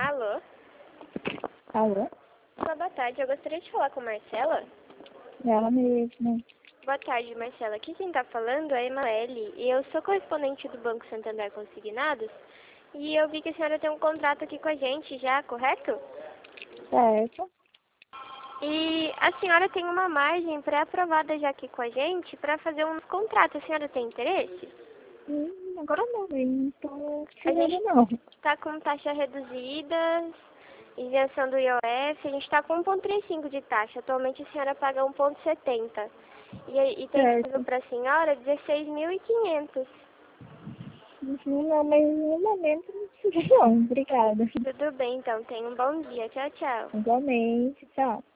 Alô? Alô? Olá, boa tarde. Eu gostaria de falar com Marcela. Ela mesma. Boa tarde, Marcela. Aqui quem está falando é a Emaele e eu sou correspondente do Banco Santander Consignados e eu vi que a senhora tem um contrato aqui com a gente já, correto? Certo. E a senhora tem uma margem pré-aprovada já aqui com a gente para fazer um contrato. A senhora tem interesse? Agora não, eu não tô A querendo gente não. está com taxa reduzida, isenção do IOF, a gente está com 1,35 de taxa. Atualmente a senhora paga 1,70. E tem disponível Certo. para a senhora 16.500. Não, mas no momento não precisa não. Obrigada. Tudo bem, então. Tenha um bom dia. Tchau, tchau. Igualmente. Tchau.